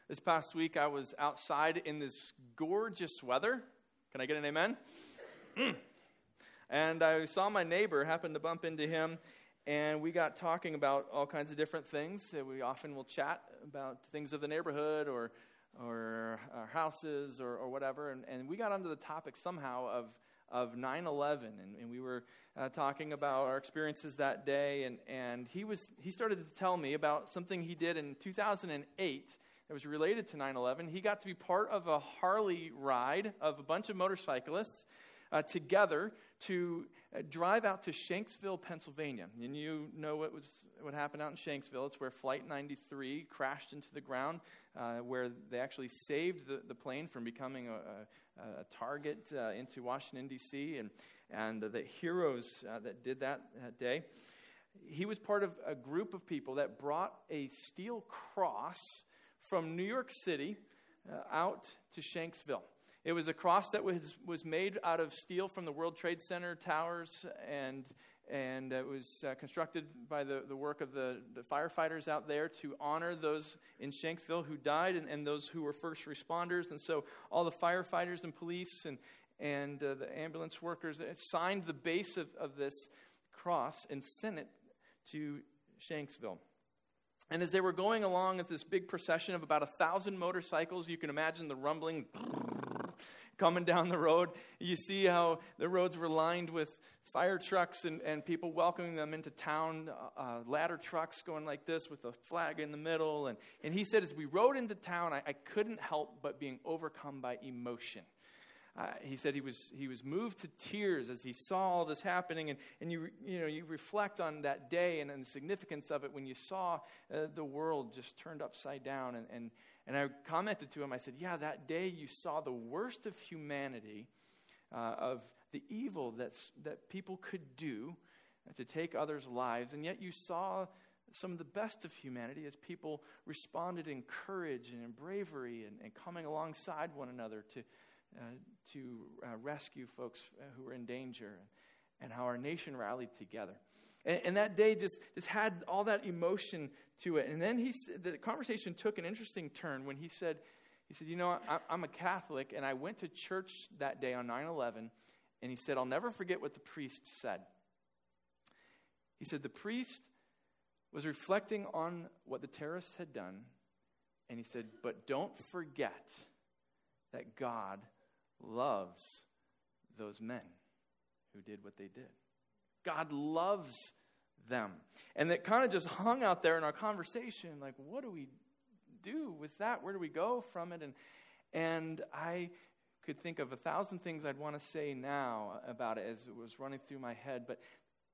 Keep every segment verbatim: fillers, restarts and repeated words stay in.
This past week, I was outside in this gorgeous weather. Can I get an amen? Mm. And I saw my neighbor, happened to bump into him, and we got talking about all kinds of different things. We often will chat about things of the neighborhood or or our houses or, or whatever. And, and we got onto the topic somehow of of nine eleven, and, and we were uh, talking about our experiences that day. And, and he was he started to tell me about something he did in two thousand eight that was related to nine eleven. He got to be part of a Harley ride of a bunch of motorcyclists uh, together to uh, drive out to Shanksville, Pennsylvania. And you know what was what happened out in Shanksville. It's where Flight ninety-three crashed into the ground, uh, where they actually saved the, the plane from becoming a, a, a target uh, into Washington, D C, and, and uh, the heroes uh, that did that, that day. He was part of a group of people that brought a steel cross from New York City uh, out to Shanksville. It was a cross that was, was made out of steel from the World Trade Center towers, and and it was uh, constructed by the, the work of the, the firefighters out there to honor those in Shanksville who died and, and those who were first responders. And so all the firefighters and police and, and uh, the ambulance workers signed the base of, of this cross and sent it to Shanksville. And as they were going along at this big procession of about a thousand motorcycles, you can imagine the rumbling coming down the road. You see how the roads were lined with fire trucks and, and people welcoming them into town, uh, ladder trucks going like this with a flag in the middle. And, and he said, as we rode into town, I, I couldn't help but being overcome by emotion. Uh, he said he was he was moved to tears as he saw all this happening, and, and you you know you reflect on that day and, and the significance of it when you saw uh, the world just turned upside down. And, and and I commented to him, I said, yeah, that day you saw the worst of humanity, uh, of the evil that's that people could do to take others' lives, and yet you saw some of the best of humanity as people responded in courage and in bravery and, and coming alongside one another to. Uh, to uh, rescue folks uh, who were in danger, and, and how our nation rallied together. And, and that day just, just had all that emotion to it. And then he the conversation took an interesting turn when he said, he said, you know, I, I'm a Catholic, and I went to church that day on nine eleven, and he said, I'll never forget what the priest said. He said, the priest was reflecting on what the terrorists had done, and he said, but don't forget that God loves those men who did what they did. God loves them. And that kind of just hung out there in our conversation, like, what do we do with that? Where do we go from it? And and I could think of a thousand things I'd want to say now about it as it was running through my head, but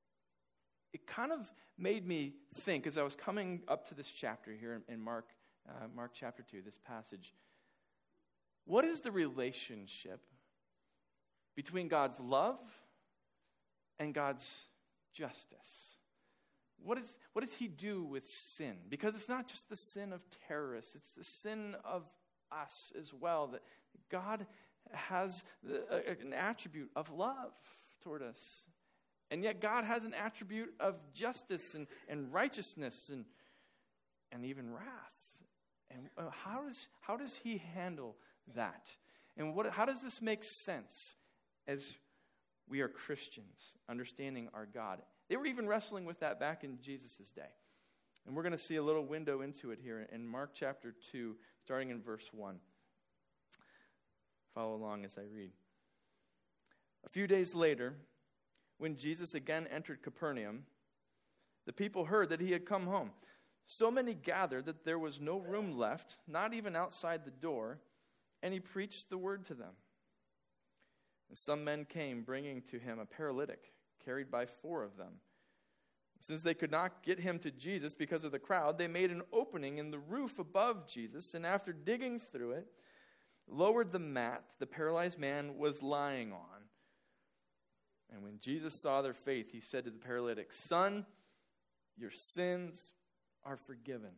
it kind of made me think as I was coming up to this chapter here in Mark, uh, Mark chapter two, this passage. What is the relationship between God's love and God's justice? What is what does he do with sin? Because it's not just the sin of terrorists, it's the sin of us as well. That God has the, uh, an attribute of love toward us. And yet God has an attribute of justice and, and righteousness and, and even wrath. And uh, how does how does he handle that? And what? How does this make sense as we are Christians, understanding our God? They were even wrestling with that back in Jesus' day. And we're going to see a little window into it here in Mark chapter two, starting in verse one. Follow along as I read. A few days later, when Jesus again entered Capernaum, the people heard that he had come home. So many gathered that there was no room left, not even outside the door, and he preached the word to them. And some men came, bringing to him a paralytic, carried by four of them. Since they could not get him to Jesus because of the crowd, they made an opening in the roof above Jesus, and after digging through it, lowered the mat the paralyzed man was lying on. And when Jesus saw their faith, he said to the paralytic, "Son, your sins are forgiven."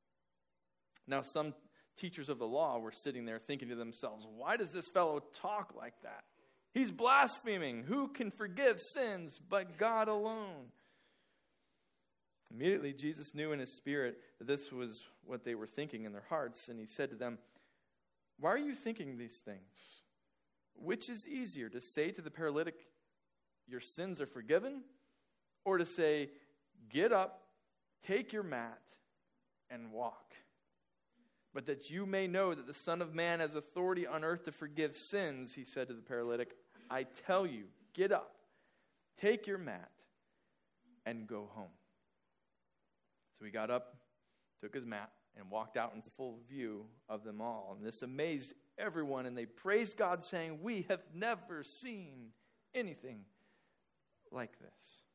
Now some teachers of the law were sitting there thinking to themselves, "Why does this fellow talk like that? He's blaspheming. Who can forgive sins but God alone?" Immediately, Jesus knew in his spirit that this was what they were thinking in their hearts, and he said to them, "Why are you thinking these things? Which is easier, to say to the paralytic, 'Your sins are forgiven,' or to say, 'Get up, take your mat, and walk'? But that you may know that the Son of Man has authority on earth to forgive sins," he said to the paralytic, "I tell you, get up, take your mat, and go home." So he got up, took his mat, and walked out in full view of them all. And this amazed everyone, and they praised God, saying, "We have never seen anything like this."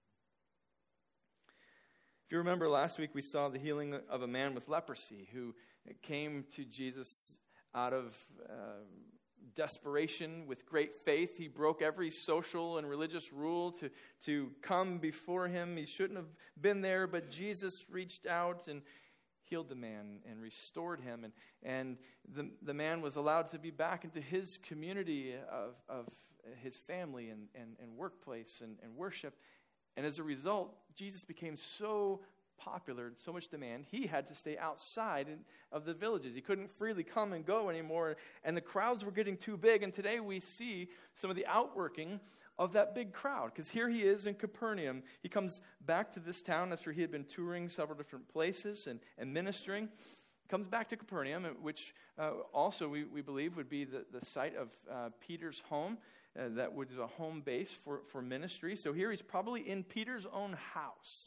If you remember, last week we saw the healing of a man with leprosy who came to Jesus out of uh, desperation with great faith. He broke every social and religious rule to, to come before him. He shouldn't have been there, but Jesus reached out and healed the man and restored him. And, and the, the man was allowed to be back into his community of, of his family and, and, and workplace and, and worship. And as a result, Jesus became so popular, so much demand, he had to stay outside in, of the villages. He couldn't freely come and go anymore, and the crowds were getting too big. And today we see some of the outworking of that big crowd, because here he is in Capernaum. He comes back to this town after he had been touring several different places and, and ministering. He comes back to Capernaum, which uh, also we, we believe would be the, the site of uh, Peter's home. Uh, that was a home base for, for ministry. So here he's probably in Peter's own house.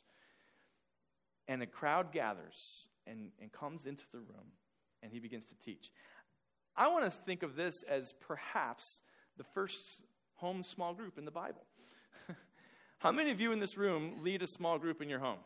And a crowd gathers and, and comes into the room, and he begins to teach. I want to think of this as perhaps the first home small group in the Bible. How many of you in this room lead a small group in your home?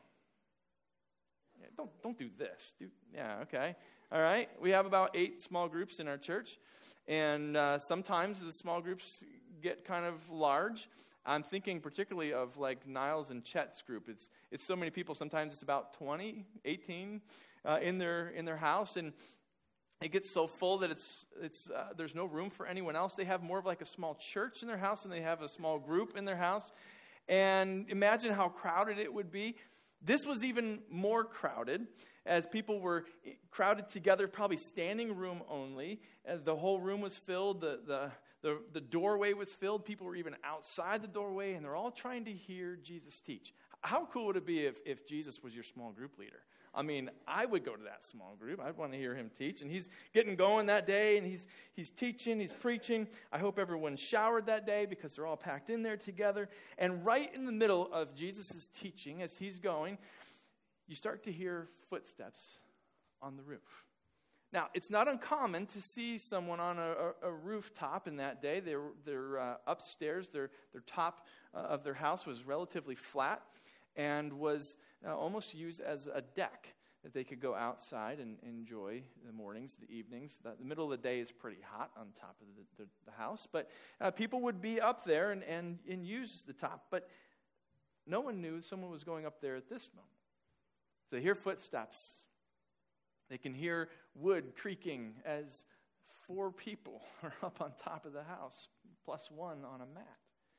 Yeah, don't, don't do this. Do, yeah, okay. All right. We have about eight small groups in our church. And uh, sometimes the small groups get kind of large. I'm thinking particularly of like Niles and Chet's group. It's it's so many people. Sometimes it's about twenty, eighteen uh, in their in their house, and it gets so full that it's it's uh, there's no room for anyone else. They have more of like a small church in their house, and they have a small group in their house. And imagine how crowded it would be. This was even more crowded, as people were crowded together, probably standing room only. Uh, the whole room was filled. The, the the the doorway was filled. People were even outside the doorway, and they're all trying to hear Jesus teach. How cool would it be if, if Jesus was your small group leader? I mean, I would go to that small group. I'd want to hear him teach. And he's getting going that day, and he's he's teaching, he's preaching. I hope everyone showered that day because they're all packed in there together. And right in the middle of Jesus' teaching, as he's going, you start to hear footsteps on the roof. Now, it's not uncommon to see someone on a, a, a rooftop in that day. They're, they're uh, upstairs. Their, their top uh, of their house was relatively flat and was uh, almost used as a deck that they could go outside and enjoy the mornings, the evenings. The, the middle of the day is pretty hot on top of the, the, the house. But uh, people would be up there and, and, and use the top. But no one knew someone was going up there at this moment. So they hear footsteps. They can hear wood creaking as four people are up on top of the house, plus one on a mat.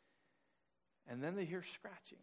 And then they hear scratching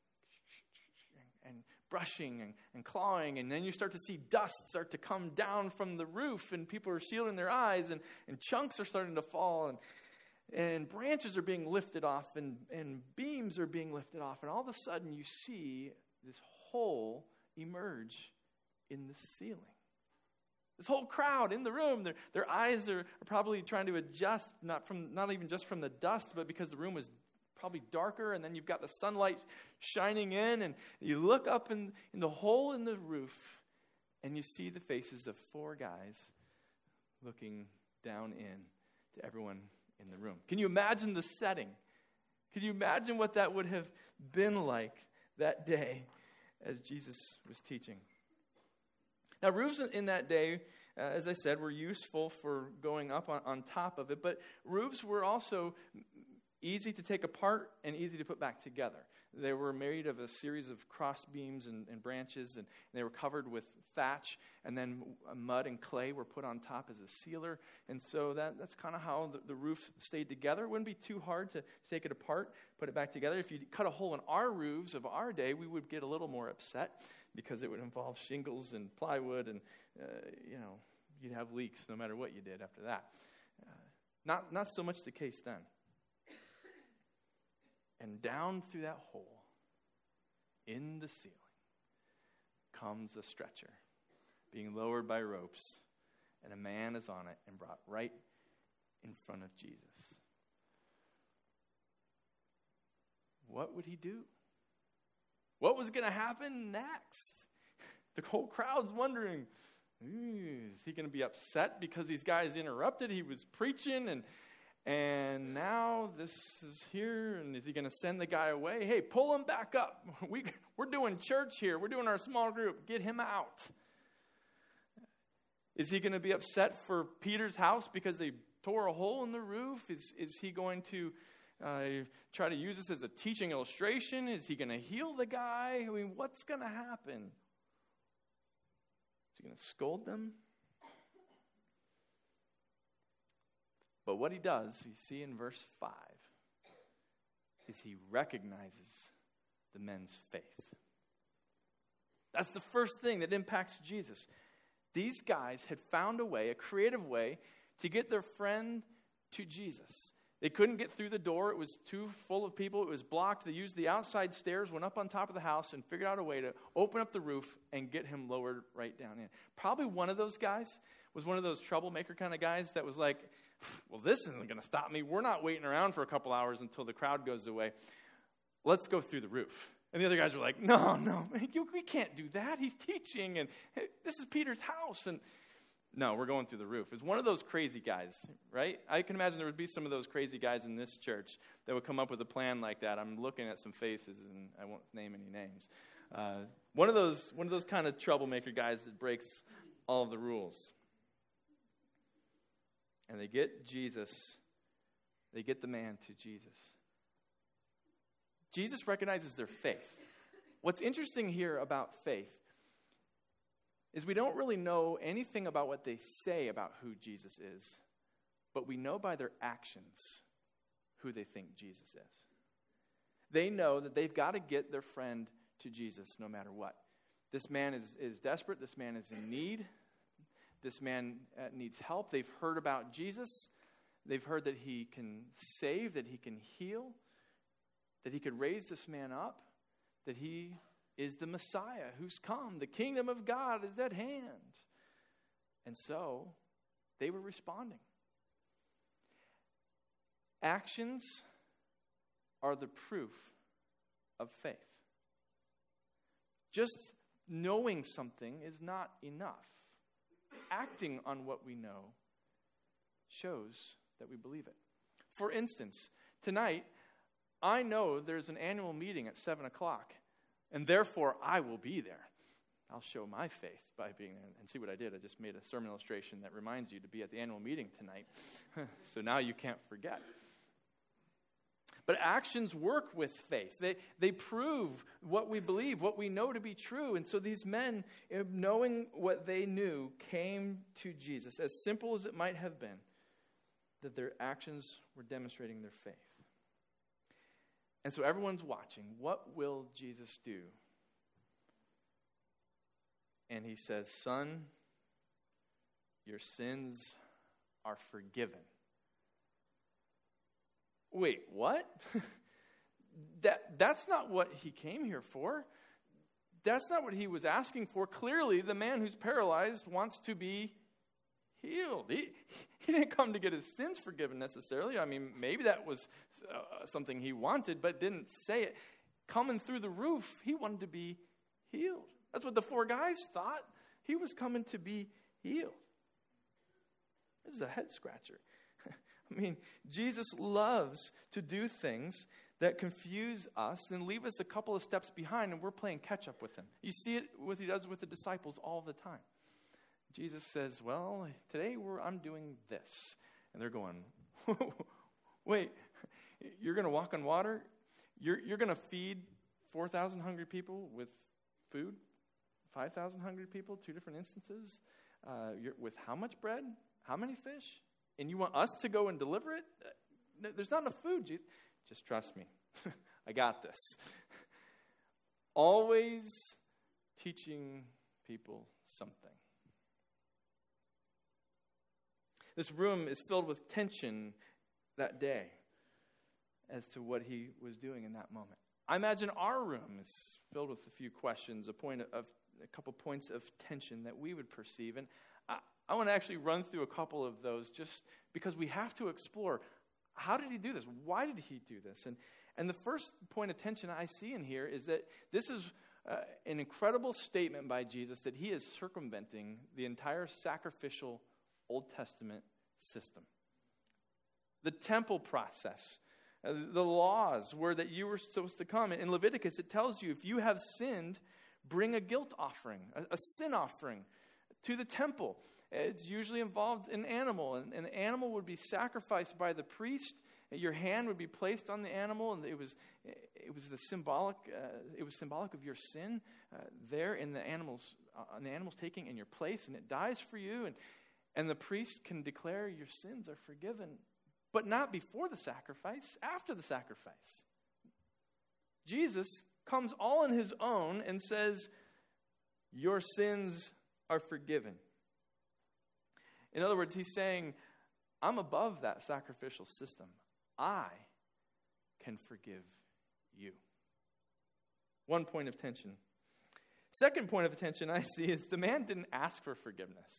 and brushing and, and clawing, and then you start to see dust start to come down from the roof, and people are shielding their eyes, and, and chunks are starting to fall, and, and branches are being lifted off, and, and beams are being lifted off, and all of a sudden you see this hole emerge in the ceiling. This whole crowd in the room, their, their eyes are, are probably trying to adjust, not from not even just from the dust, but because the room was probably darker, and then you've got the sunlight shining in, and you look up in, in the hole in the roof, and you see the faces of four guys looking down in to everyone in the room. Can you imagine the setting? Can you imagine what that would have been like that day as Jesus was teaching? Now, roofs in that day, uh, as I said, were useful for going up on, on top of it, but roofs were also easy to take apart and easy to put back together. They were made of a series of cross beams and, and branches, and, and they were covered with thatch, and then mud and clay were put on top as a sealer. And so that, that's kind of how the, the roof stayed together. It wouldn't be too hard to take it apart, put it back together. If you cut a hole in our roofs of our day, we would get a little more upset because it would involve shingles and plywood, and uh, you know, you'd have leaks no matter what you did after that. Uh, not, not so much the case then. And down through that hole in the ceiling comes a stretcher being lowered by ropes, and a man is on it and brought right in front of Jesus. What would he do? What was going to happen next? The whole crowd's wondering, is he going to be upset because these guys interrupted? He was preaching, and And now this is here, and is he going to send the guy away? Hey, pull him back up. We, we're doing church here. We're doing our small group. Get him out. Is he going to be upset for Peter's house because they tore a hole in the roof? Is, is he going to uh, try to use this as a teaching illustration? Is he going to heal the guy? I mean, what's going to happen? Is he going to scold them? But what he does, you see in verse five, is he recognizes the men's faith. That's the first thing that impacts Jesus. These guys had found a way, a creative way, to get their friend to Jesus. They couldn't get through the door. It was too full of people. It was blocked. They used the outside stairs, went up on top of the house, and figured out a way to open up the roof and get him lowered right down in. Probably one of those guys was one of those troublemaker kind of guys that was like, well, this isn't going to stop me. We're not waiting around for a couple hours until the crowd goes away. Let's go through the roof. And the other guys were like, no, no, we can't do that. He's teaching, and hey, this is Peter's house. And no, we're going through the roof. It's one of those crazy guys, right? I can imagine there would be some of those crazy guys in this church that would come up with a plan like that. I'm looking at some faces, and I won't name any names. Uh, one of those, one of those kind of troublemaker guys that breaks all of the rules. And they get Jesus, they get the man to Jesus. Jesus recognizes their faith. What's interesting here about faith is we don't really know anything about what they say about who Jesus is, but we know by their actions who they think Jesus is. They know that they've got to get their friend to Jesus no matter what. This man is, is desperate. This man is in need. This man uh, needs help. They've heard about Jesus. They've heard that he can save, that he can heal, that he could raise this man up, that he is the Messiah who's come. The kingdom of God is at hand. And so they were responding. Actions are the proof of faith. Just knowing something is not enough. Acting on what we know shows that we believe it. For instance, tonight, I know there's an annual meeting at seven o'clock, and therefore I will be there. I'll show my faith by being there. And see what I did? I just made a sermon illustration that reminds you to be at the annual meeting tonight. So now you can't forget. But actions work with faith. They, they prove what we believe, what we know to be true. And so these men, knowing what they knew, came to Jesus. As simple as it might have been, that their actions were demonstrating their faith. And so everyone's watching. What will Jesus do? And he says, son, your sins are forgiven. Wait, what? that that's not what he came here for. That's not what he was asking for. Clearly, the man who's paralyzed wants to be healed. He, he didn't come to get his sins forgiven necessarily. I mean, maybe that was uh, something he wanted, but didn't say it. Coming through the roof, he wanted to be healed. That's what the four guys thought. He was coming to be healed. This is a head scratcher. I mean, Jesus loves to do things that confuse us and leave us a couple of steps behind, and we're playing catch up with him. You see it what he does with the disciples all the time. Jesus says, well, today we're, I'm doing this. And they're going, wait, You're going to walk on water. You're, you're going to feed four thousand hungry people with food, five thousand hungry people, two different instances. Uh, you're, with how much bread? How many fish? And you want us to go and deliver it? Uh, there's not enough food. Jesus. Just trust me. I got this. Always teaching people something. This room is filled with tension that day as to what he was doing in that moment. I imagine our room is filled with a few questions, a point of a couple points of tension that we would perceive. And I, I want to actually run through a couple of those just because we have to explore, how did he do this? Why did he do this? And and the first point of tension I see in here is that this is uh, an incredible statement by Jesus that he is circumventing the entire sacrificial Old Testament system. The temple process, uh, the laws were that you were supposed to come. In Leviticus, it tells you if you have sinned, bring a guilt offering, a, a sin offering to the temple. It's usually involved an animal, and, and the animal would be sacrificed by the priest. Your hand would be placed on the animal, and it was it was the symbolic uh, it was symbolic of your sin uh, there in the animal's uh, on the animal's taking in your place, and it dies for you, and and the priest can declare your sins are forgiven, but not before the sacrifice, after the sacrifice. Jesus comes all on his own and says, your sins are forgiven. In other words, he's saying, I'm above that sacrificial system. I can forgive you. One point of tension. Second point of attention I see is the man didn't ask for forgiveness.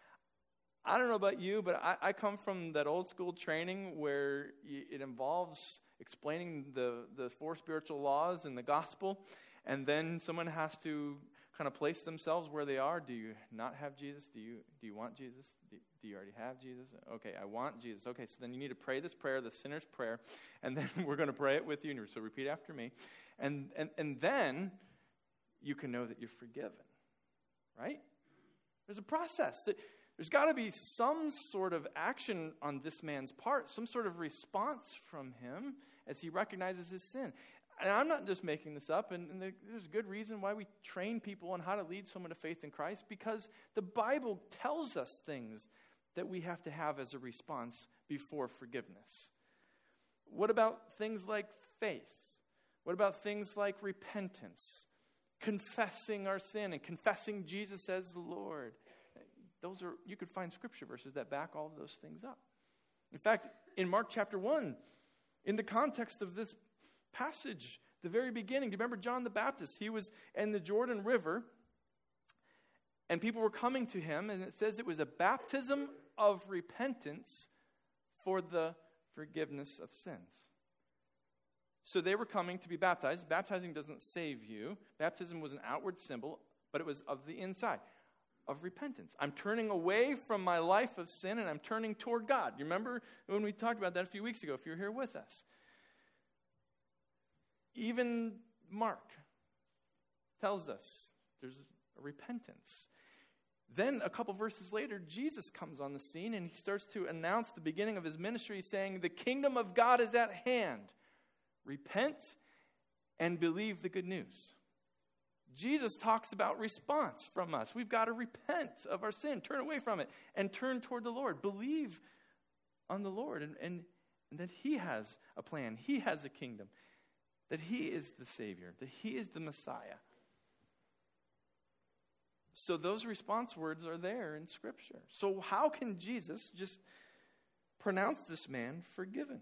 I don't know about you, but I, I come from that old school training where y- it involves explaining the, the four spiritual laws in the gospel, and then someone has to kind of place themselves where they are. Do you not have Jesus? Do you do you want Jesus? Do, do you already have Jesus? Okay, I want Jesus. Okay, so then you need to pray this prayer, the sinner's prayer, and then we're going to pray it with you. So repeat after me. And, and, and then you can know that you're forgiven, right? There's a process. There's got to be some sort of action on this man's part, some sort of response from him as he recognizes his sin. And I'm not just making this up, and, and there's a good reason why we train people on how to lead someone to faith in Christ, because the Bible tells us things that we have to have as a response before forgiveness. What about things like faith? What about things like repentance? Confessing our sin and confessing Jesus as the Lord. Those are, you could find scripture verses that back all of those things up. In fact, in Mark chapter one, in the context of this passage, the very beginning, do you remember John the Baptist? He was in the Jordan River, and people were coming to him, and it says it was a baptism of repentance for the forgiveness of sins. So they were coming to be baptized. Baptizing doesn't save you. Baptism was an outward symbol, but it was of the inside, of repentance. I'm turning away from my life of sin, and I'm turning toward God. You remember when we talked about that a few weeks ago, if you were here with us? Even Mark tells us there's a repentance. Then a couple verses later, Jesus comes on the scene and he starts to announce the beginning of his ministry saying, the kingdom of God is at hand. Repent and believe the good news. Jesus talks about response from us. We've got to repent of our sin, turn away from it, and turn toward the Lord. Believe on the Lord and, and, and that he has a plan. He has a kingdom. That he is the Savior, that he is the Messiah. So those response words are there in Scripture. So how can Jesus just pronounce this man forgiven?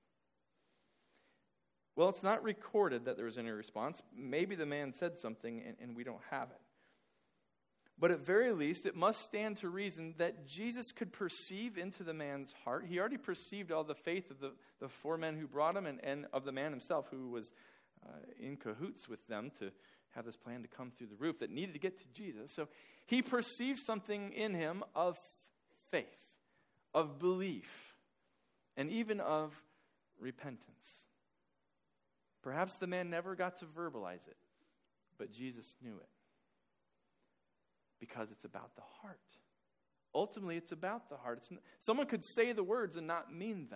Well, it's not recorded that there was any response. Maybe the man said something and, and we don't have it. But at very least, it must stand to reason that Jesus could perceive into the man's heart. He already perceived all the faith of the, the four men who brought him and, and of the man himself who was uh, in cahoots with them to have this plan to come through the roof that needed to get to Jesus. So he perceived something in him of faith, of belief, and even of repentance. Perhaps the man never got to verbalize it, but Jesus knew it. Because it's about the heart. Ultimately, it's about the heart. It's not, someone could say the words and not mean them,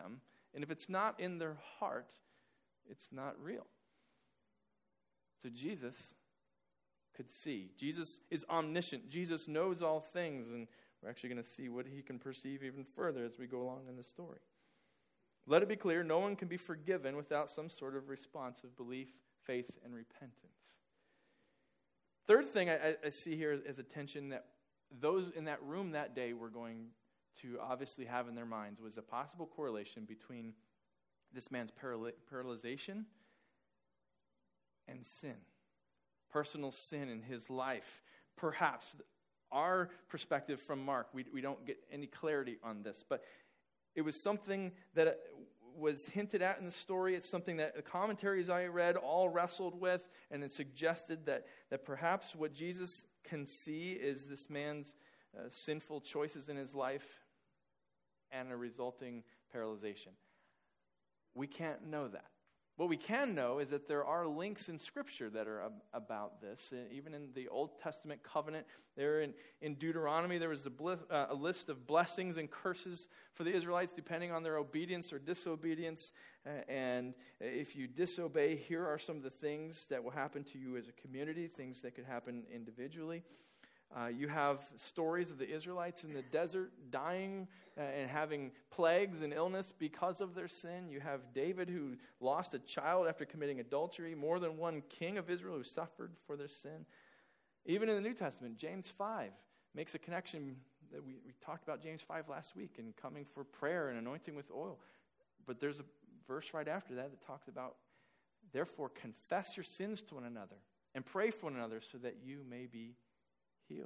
And if it's not in their heart, it's not real. So Jesus could see. Jesus is omniscient. Jesus knows all things, and we're actually going to see what he can perceive even further as we go along in the story. Let it be clear, no one can be forgiven without some sort of response of belief, faith, and repentance. Third thing I, I see here is a tension that those in that room that day were going to obviously have in their minds was a possible correlation between this man's paral- paralyzation and sin. Personal sin in his life. Perhaps our perspective from Mark, we, we don't get any clarity on this, but it was something that was hinted at in the story. It's something that the commentaries I read all wrestled with, and it suggested that, that perhaps what Jesus can see is this man's uh, sinful choices in his life and a resulting paralyzation. We can't know that. What we can know is that there are links in Scripture that are ab- about this. Even in the Old Testament covenant, there in, in Deuteronomy, there was a, bl- uh, a list of blessings and curses for the Israelites depending on their obedience or disobedience. Uh, and if you disobey, here are some of the things that will happen to you as a community, things that could happen individually. Uh, you have stories of the Israelites in the desert dying uh, and having plagues and illness because of their sin. You have David who lost a child after committing adultery. More than one king of Israel who suffered for their sin. Even in the New Testament, James five makes a connection that we, we talked about James five last week and coming for prayer and anointing with oil. But there's a verse right after that that talks about, therefore confess your sins to one another and pray for one another so that you may be healed.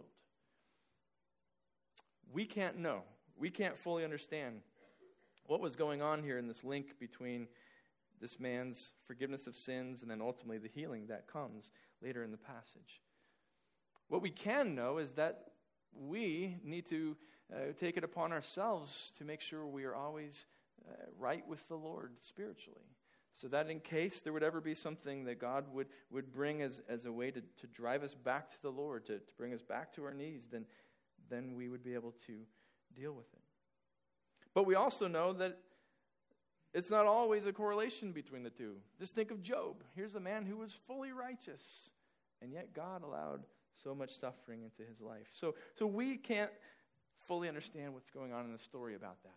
We can't know. We can't fully understand what was going on here in this link between this man's forgiveness of sins and then ultimately the healing that comes later in the passage. What we can know is that we need to uh, take it upon ourselves to make sure we are always uh, right with the Lord spiritually. So that in case there would ever be something that God would, would bring as, as a way to, to drive us back to the Lord, to, to bring us back to our knees, then, then we would be able to deal with it. But we also know that it's not always a correlation between the two. Just think of Job. Here's a man who was fully righteous, and yet God allowed so much suffering into his life. So, so we can't fully understand what's going on in the story about that.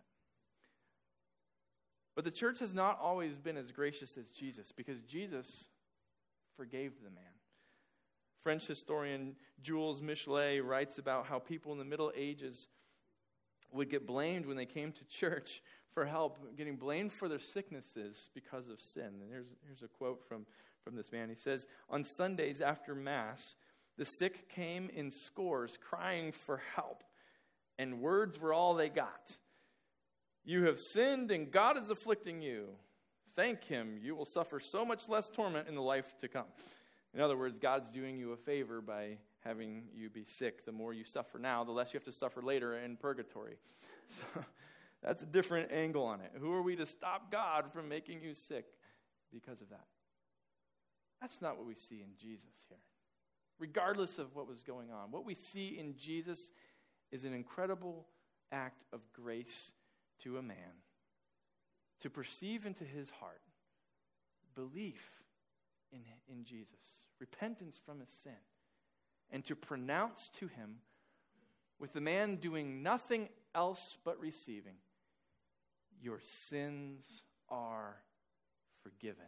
But the church has not always been as gracious as Jesus, because Jesus forgave the man. French historian Jules Michelet writes about how people in the Middle Ages would get blamed when they came to church for help, getting blamed for their sicknesses because of sin. And here's, here's a quote from, from this man. He says, "On Sundays after Mass, the sick came in scores crying for help, and words were all they got. 'You have sinned and God is afflicting you. Thank him. You will suffer so much less torment in the life to come.'" In other words, God's doing you a favor by having you be sick. The more you suffer now, the less you have to suffer later in purgatory. So that's a different angle on it. Who are we to stop God from making you sick because of that? That's not what we see in Jesus here. Regardless of what was going on, what we see in Jesus is an incredible act of grace to a man, to perceive into his heart belief in, in Jesus, repentance from his sin, and to pronounce to him, with the man doing nothing else but receiving, "Your sins are forgiven."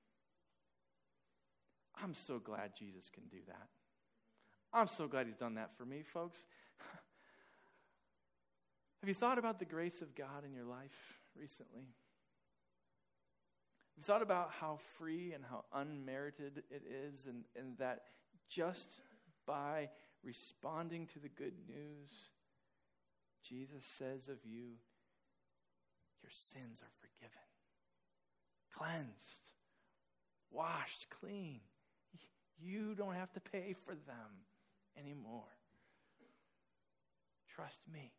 I'm so glad Jesus can do that. I'm so glad he's done that for me, folks. Have you thought about the grace of God in your life recently? Have you thought about how free and how unmerited it is, and, and that just by responding to the good news, Jesus says of you, your sins are forgiven, cleansed, washed clean. You don't have to pay for them anymore. Trust me.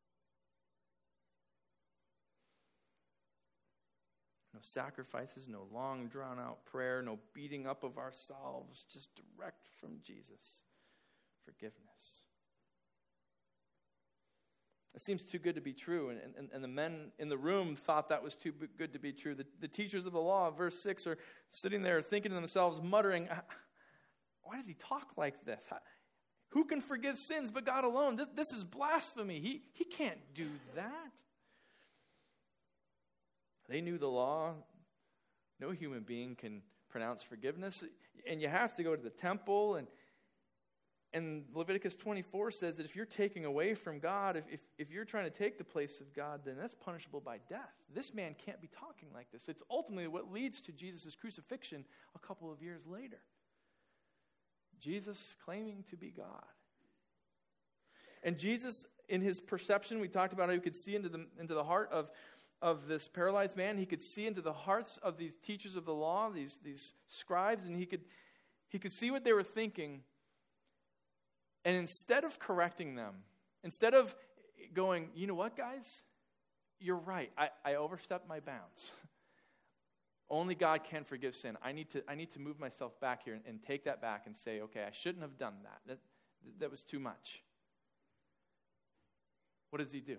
No sacrifices, no long drawn-out prayer, no beating up of ourselves, just direct from Jesus. Forgiveness. It seems too good to be true. And, and, and the men in the room thought that was too good to be true. The, the teachers of the law, verse six, are sitting there thinking to themselves, muttering, why does he talk like this? How, who can forgive sins but God alone? This, this is blasphemy. He, he can't do that. They knew the law. No human being can pronounce forgiveness. And you have to go to the temple. And, and Leviticus twenty-four says that if you're taking away from God, if, if, if you're trying to take the place of God, then that's punishable by death. This man can't be talking like this. It's ultimately what leads to Jesus' crucifixion a couple of years later. Jesus claiming to be God. And Jesus, in his perception, we talked about how he could see into the, into the heart of of this paralyzed man. He could see into the hearts of these teachers of the law, these, these scribes, and he could, he could see what they were thinking. And instead of correcting them, instead of going, you know what, guys? You're right. I, I overstepped my bounds. Only God can forgive sin. I need to, I need to move myself back here and, and take that back and say, okay, I shouldn't have done that. That, that was too much. What does he do?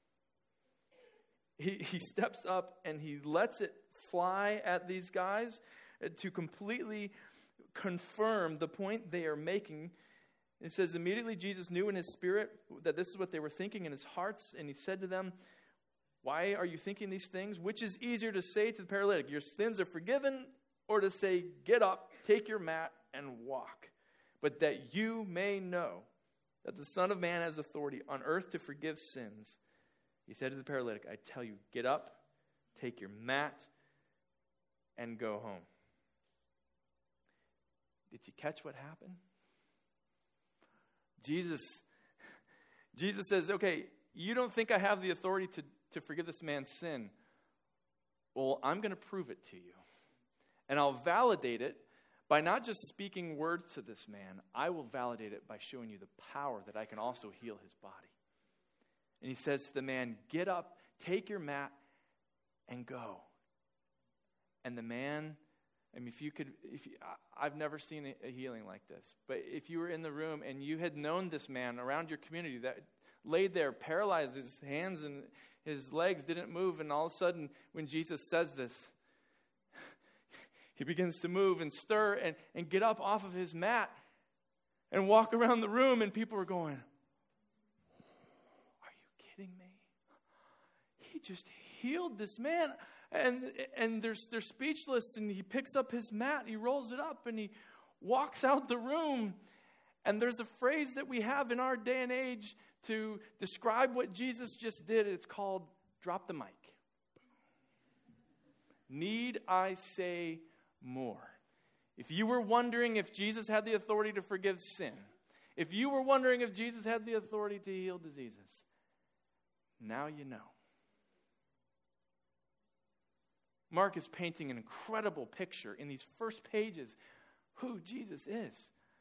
He, he steps up and he lets it fly at these guys to completely confirm the point they are making. It says, immediately Jesus knew in his spirit that this is what they were thinking in his hearts. And he said to them, why are you thinking these things? Which is easier to say to the paralytic, your sins are forgiven, or to say, get up, take your mat, and walk? But that you may know that the Son of Man has authority on earth to forgive sins. He said to the paralytic, I tell you, get up, take your mat, and go home. Did you catch what happened? Jesus, Jesus says, okay, you don't think I have the authority to, to forgive this man's sin. Well, I'm going to prove it to you. And I'll validate it by not just speaking words to this man. I will validate it by showing you the power that I can also heal his body. And he says to the man, get up, take your mat, and go. And the man, I mean, if you could, if you, I've never seen a healing like this, but if you were in the room and you had known this man around your community that laid there paralyzed, his hands and his legs didn't move, and all of a sudden when Jesus says this, he begins to move and stir and, and get up off of his mat and walk around the room, and people are going, me? He just healed this man. And and they're, they're speechless, and he picks up his mat, he rolls it up, and he walks out the room. And there's a phrase that we have in our day and age to describe what Jesus just did. It's called drop the mic. Need I say more? If you were wondering if Jesus had the authority to forgive sin, if you were wondering if Jesus had the authority to heal diseases, now you know. Mark is painting an incredible picture in these first pages who Jesus is.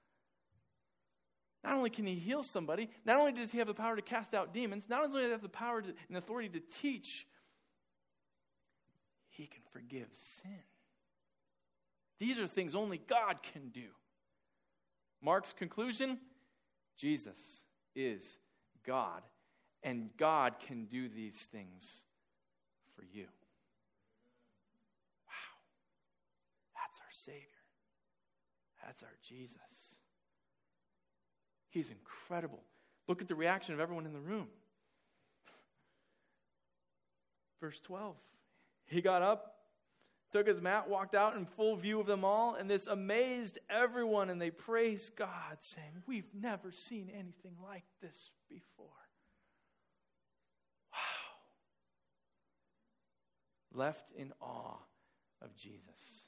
Not only can he heal somebody, not only does he have the power to cast out demons, not only does he have the power to, and authority to teach, he can forgive sin. These are things only God can do. Mark's conclusion, Jesus is God. And God can do these things for you. Wow. That's our Savior. That's our Jesus. He's incredible. Look at the reaction of everyone in the room. Verse twelve. He got up, took his mat, walked out in full view of them all, and this amazed everyone, and they praised God, saying, we've never seen anything like this before. Left in awe of Jesus.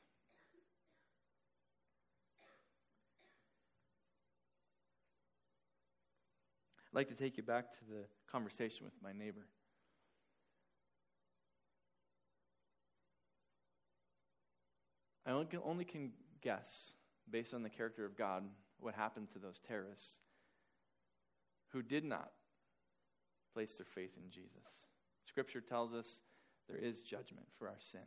I'd like to take you back to the conversation with my neighbor. I only can guess, based on the character of God, what happened to those terrorists who did not place their faith in Jesus. Scripture tells us there is judgment for our sin.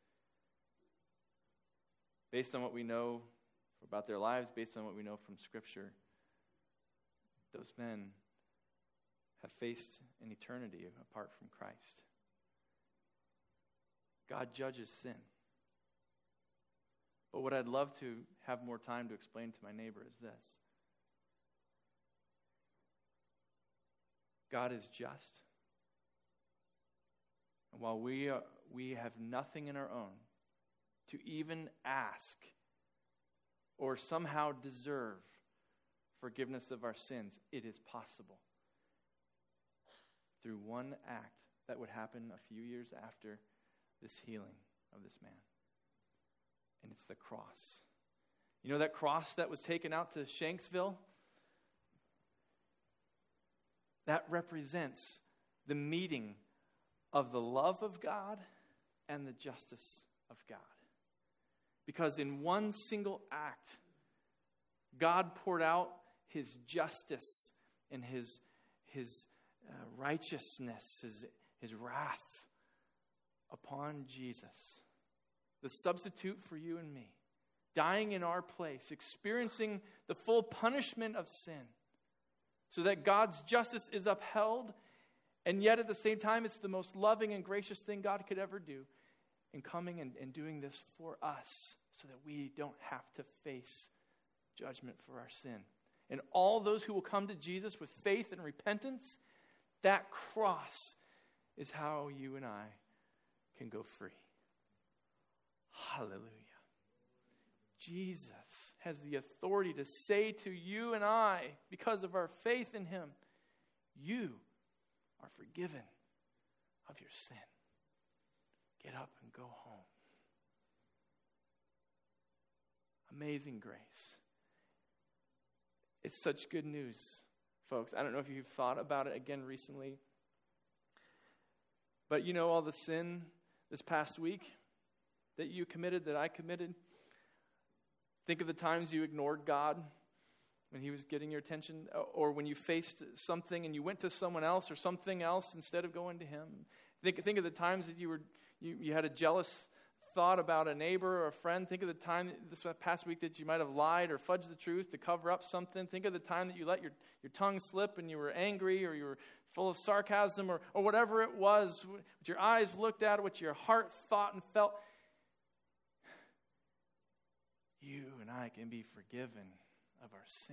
Based on what we know about their lives, based on what we know from Scripture, those men have faced an eternity apart from Christ. God judges sin. But what I'd love to have more time to explain to my neighbor is this. God is just. And while we are, we have nothing in our own to even ask or somehow deserve forgiveness of our sins, it is possible through one act that would happen a few years after this healing of this man. And it's the cross. You know that cross that was taken out to Shanksville? That represents the meeting of the love of God and the justice of God. Because in one single act, God poured out his justice and his, his uh, righteousness, his, his wrath upon Jesus, the substitute for you and me, dying in our place, experiencing the full punishment of sin, so that God's justice is upheld, and yet at the same time, it's the most loving and gracious thing God could ever do in coming and, and doing this for us, so that we don't have to face judgment for our sin. And all those who will come to Jesus with faith and repentance, that cross is how you and I can go free. Hallelujah. Jesus has the authority to say to you and I, because of our faith in him, you are forgiven of your sin. Get up and go home. Amazing grace. It's such good news, folks. I don't know if you've thought about it again recently, but you know all the sin this past week that you committed, that I committed. Think of the times you ignored God when he was getting your attention, or when you faced something and you went to someone else or something else instead of going to him. Think, think of the times that you were you, you had a jealous thought about a neighbor or a friend. Think of the time this past week that you might have lied or fudged the truth to cover up something. Think of the time that you let your, your tongue slip and you were angry, or you were full of sarcasm, or, or whatever it was, what your eyes looked at, what your heart thought and felt. You and I can be forgiven of our sin.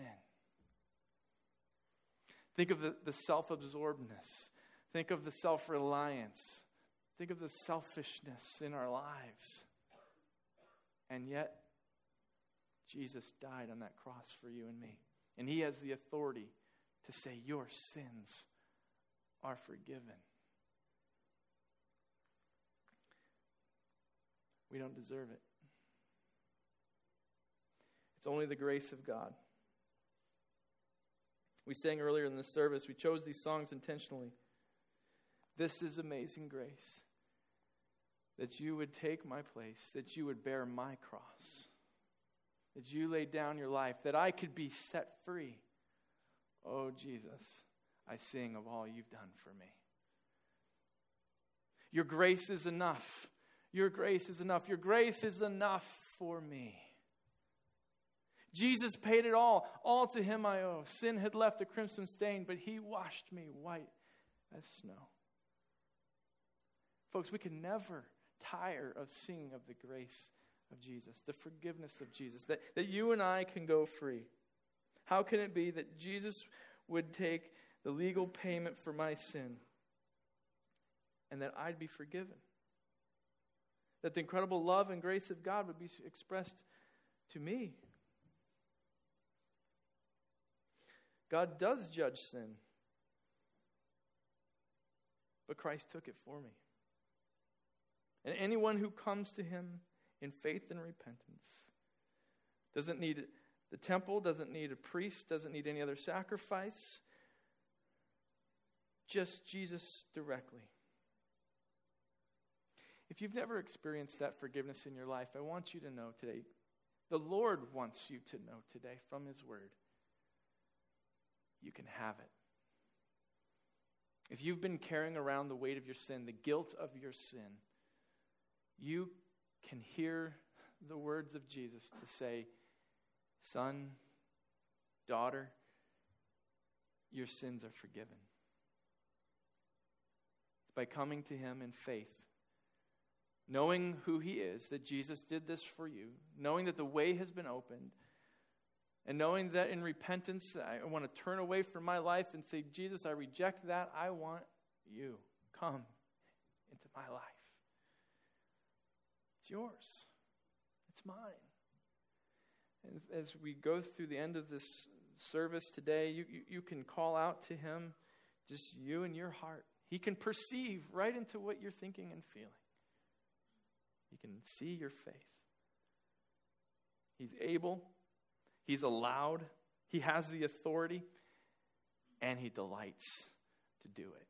Think of the, the self-absorbedness. Think of the self-reliance. Think of the selfishness in our lives. And yet, Jesus died on that cross for you and me. And he has the authority to say, your sins are forgiven. We don't deserve it. It's only the grace of God. We sang earlier in the service, we chose these songs intentionally. This is amazing grace. That you would take my place, that you would bear my cross, that you laid down your life, that I could be set free. Oh, Jesus, I sing of all you've done for me. Your grace is enough. Your grace is enough. Your grace is enough for me. Jesus paid it all. All to him I owe. Sin had left a crimson stain, but he washed me white as snow. Folks, we can never tire of singing of the grace of Jesus, the forgiveness of Jesus, that, that you and I can go free. How can it be that Jesus would take the legal payment for my sin and that I'd be forgiven? That the incredible love and grace of God would be expressed to me. God does judge sin, but Christ took it for me. And anyone who comes to him in faith and repentance doesn't need the temple, doesn't need a priest, doesn't need any other sacrifice. Just Jesus directly. If you've never experienced that forgiveness in your life, I want you to know today, the Lord wants you to know today from his word, you can have it. If you've been carrying around the weight of your sin, the guilt of your sin, you can hear the words of Jesus to say, son, daughter, your sins are forgiven. by coming to him in faith, knowing who he is, that Jesus did this for you, knowing that the way has been opened, and knowing that in repentance, I want to turn away from my life and say, Jesus, I reject that. I want you. Come into my life. It's yours. It's mine. And as we go through the end of this service today, you, you, you can call out to him, just you and your heart. He can perceive right into what you're thinking and feeling. He can see your faith. He's able. He's allowed. He has the authority. And he delights to do it.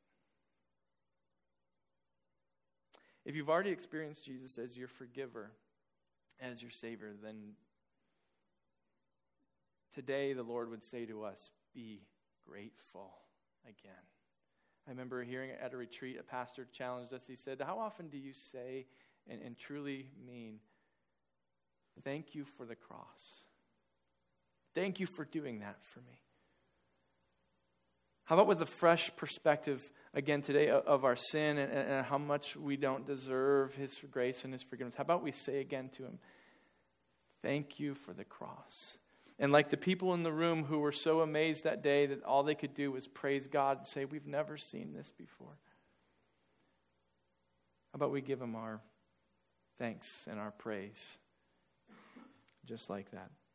If you've already experienced Jesus as your forgiver, as your Savior, then today the Lord would say to us, be grateful again. I remember hearing at a retreat, a pastor challenged us. He said, how often do you say and, and truly mean, thank you for the cross? Thank you for doing that for me. How about with a fresh perspective again today of our sin and, and how much we don't deserve his grace and his forgiveness? How about we say again to him, thank you for the cross. And like the people in the room who were so amazed that day that all they could do was praise God and say, we've never seen this before. How about we give him our thanks and our praise just like that?